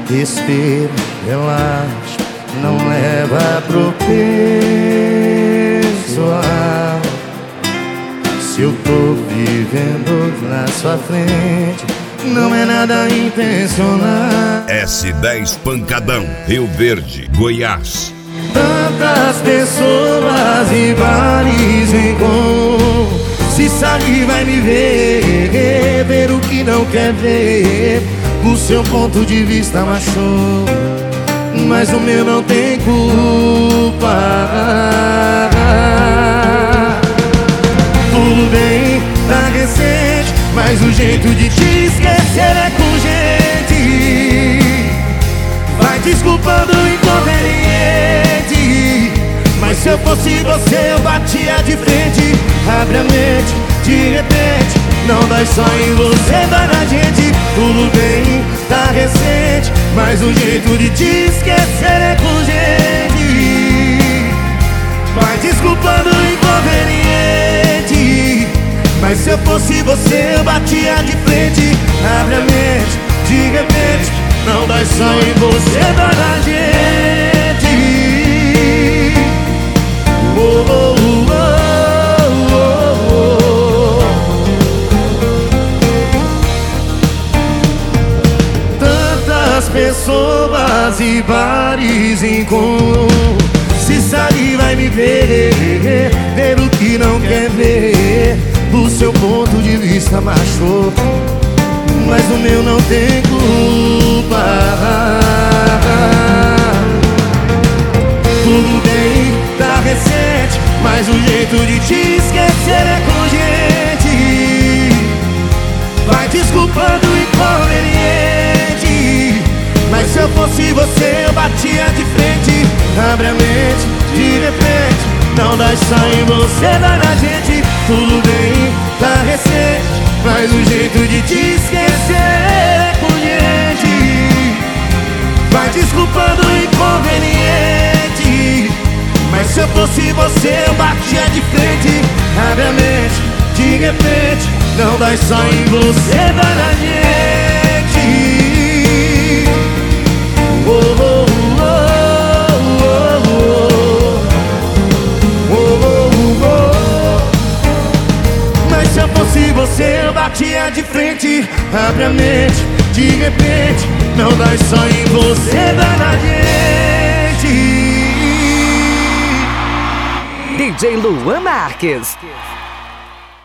Respira, relaxa, não leva pro pessoal. Se eu tô vivendo na sua frente, não é nada intencional. S10 Pancadão, Rio Verde, Goiás. Tantas pessoas e bares encontro. Se sair vai me ver, ver o que não quer ver. O seu ponto de vista machucou, mas o meu não tem culpa. Tudo bem, tá recente, mas o jeito de te esquecer é com gente. Vai desculpando o inconveniente, mas se eu fosse você eu batia de frente. Abre a mente, de repente, não dói só em você, dói na gente. Tudo bem, tá recente, mas o jeito de te esquecer é com gente. Vai desculpando o inconveniente, mas se eu fosse você eu batia de frente. Abre a mente, de repente, não dói só em você, dói na gente. Oh, oh, oh, oh, oh. Tantas pessoas e bares encontro. Se sair vai me ver, ver o que não quer ver. O seu ponto de vista machucou, mas o meu não tem culpa. Tudo bem, tá recente, mas o jeito de te esquecer é com gente. Vai desculpando o inconveniente, mas se eu fosse você eu batia de frente. Abre a mente, de repente, não dá só em você, dá na gente. Tudo bem, tá recente, mas o jeito de te esquecer é com gente. Vai desculpando o inconveniente, mas se eu fosse você eu batia de frente. Abre a mente, de repente, não dá só em você, dá na gente. Oh, oh, oh, oh, oh, oh, oh, oh. Mas se eu fosse você eu batia de frente. Abre a mente, de repente, não dá só em você, dá na gente. DJ Luan Marques.